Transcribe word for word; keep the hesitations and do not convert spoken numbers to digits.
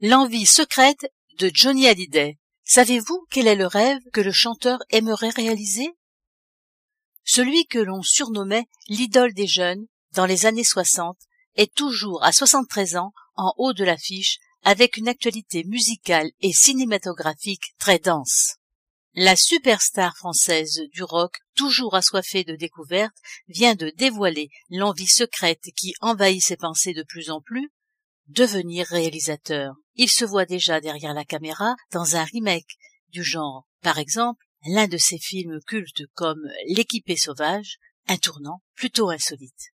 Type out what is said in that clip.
L'envie secrète de Johnny Hallyday. Savez-vous quel est le rêve que le chanteur aimerait réaliser? Celui que l'on surnommait l'idole des jeunes dans les années soixante est toujours à soixante-treize ans en haut de l'affiche avec une actualité musicale et cinématographique très dense. La superstar française du rock, toujours assoiffée de découvertes, vient de dévoiler l'envie secrète qui envahit ses pensées de plus en plus, devenir réalisateur. Il se voit déjà derrière la caméra dans un remake du genre. Par exemple, l'un de ses films cultes comme L'équipé sauvage, un tournant plutôt insolite.